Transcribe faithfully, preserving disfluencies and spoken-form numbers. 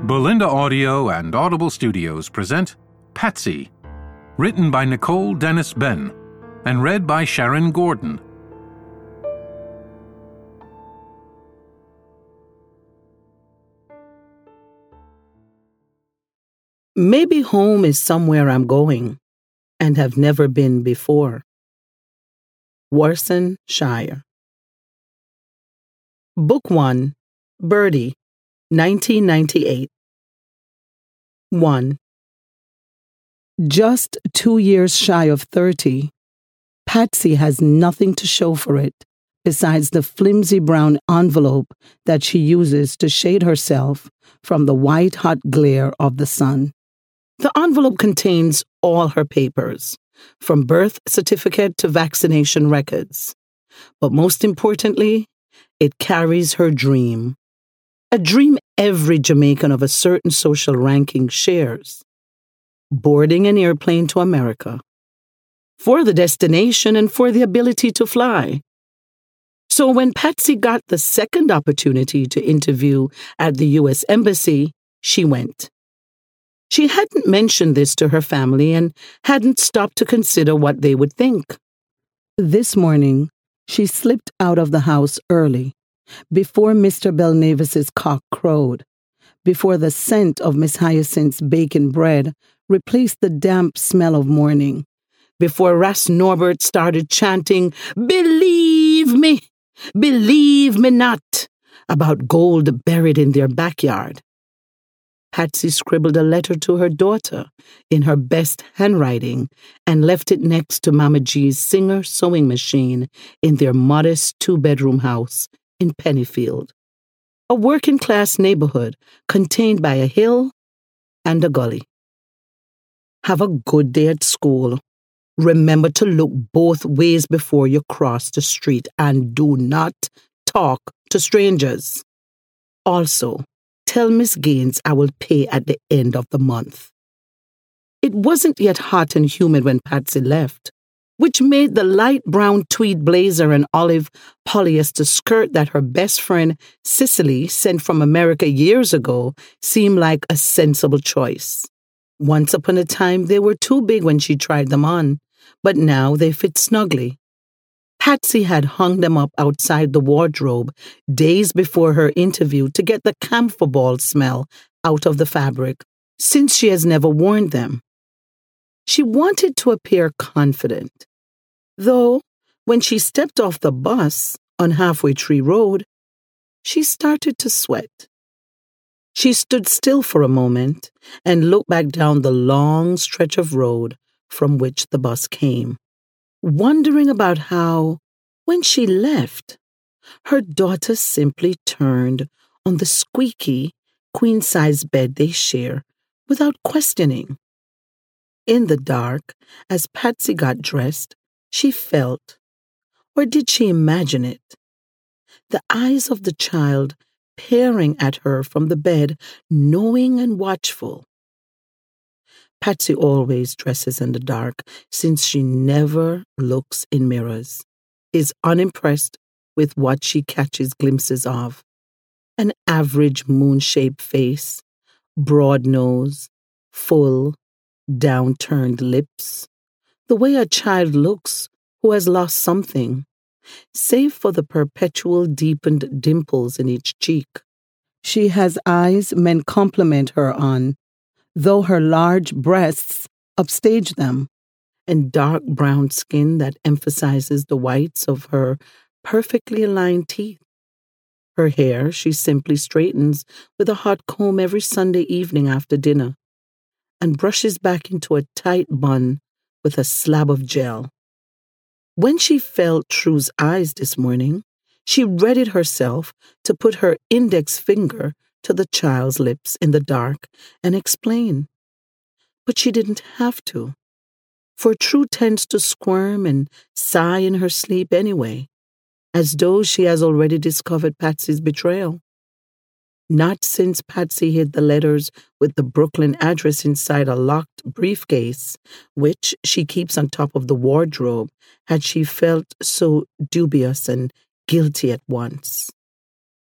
Belinda Audio and Audible Studios present Patsy, written by Nicole Dennis Benn and read by Sharon Gordon. Maybe home is somewhere I'm going and have never been before. Warsan Shire. Book one, Birdie, nineteen ninety-eight. one. Just two years shy of thirty, Patsy has nothing to show for it besides the flimsy brown envelope that she uses to shade herself from the white-hot glare of the sun. The envelope contains all her papers, from birth certificate to vaccination records. But most importantly, it carries her dream. A dream every Jamaican of a certain social ranking shares. Boarding an airplane to America. For the destination and for the ability to fly. So when Patsy got the second opportunity to interview at the U S Embassy, she went. She hadn't mentioned this to her family and hadn't stopped to consider what they would think. This morning, she slipped out of the house early, before Mister Belnavis's cock crowed, before the scent of Miss Hyacinth's bacon bread replaced the damp smell of morning, before Ras Norbert started chanting, "Believe me, believe me not," about gold buried in their backyard. Patsy scribbled a letter to her daughter in her best handwriting and left it next to Mama G's Singer sewing machine in their modest two-bedroom house in Pennyfield, a working-class neighborhood contained by a hill and a gully. Have a good day at school. Remember to look both ways before you cross the street and do not talk to strangers. Also, tell Miss Gaines I will pay at the end of the month. It wasn't yet hot and humid when Patsy left, which made the light brown tweed blazer and olive polyester skirt that her best friend Cicely sent from America years ago seem like a sensible choice. Once upon a time, they were too big when she tried them on, but now they fit snugly. Patsy had hung them up outside the wardrobe days before her interview to get the camphor ball smell out of the fabric, since she has never worn them. She wanted to appear confident, though when she stepped off the bus on Halfway Tree Road, she started to sweat. She stood still for a moment and looked back down the long stretch of road from which the bus came, wondering about how, when she left, her daughter simply turned on the squeaky, queen-size bed they share without questioning. In the dark, as Patsy got dressed, she felt, or did she imagine it, the eyes of the child peering at her from the bed, knowing and watchful. Patsy always dresses in the dark, since she never looks in mirrors, is unimpressed with what she catches glimpses of. An average moon-shaped face, broad nose, full, downturned lips, the way a child looks who has lost something, save for the perpetual deepened dimples in each cheek. She has eyes men compliment her on, though her large breasts upstage them, and dark brown skin that emphasizes the whites of her perfectly aligned teeth. Her hair she simply straightens with a hot comb every Sunday evening after dinner, and brushes back into a tight bun with a slab of gel. When she felt True's eyes this morning, she readied herself to put her index finger to the child's lips in the dark and explain. But she didn't have to, for True tends to squirm and sigh in her sleep anyway, as though she has already discovered Patsy's betrayal. Not since Patsy hid the letters with the Brooklyn address inside a locked briefcase, which she keeps on top of the wardrobe, had she felt so dubious and guilty at once.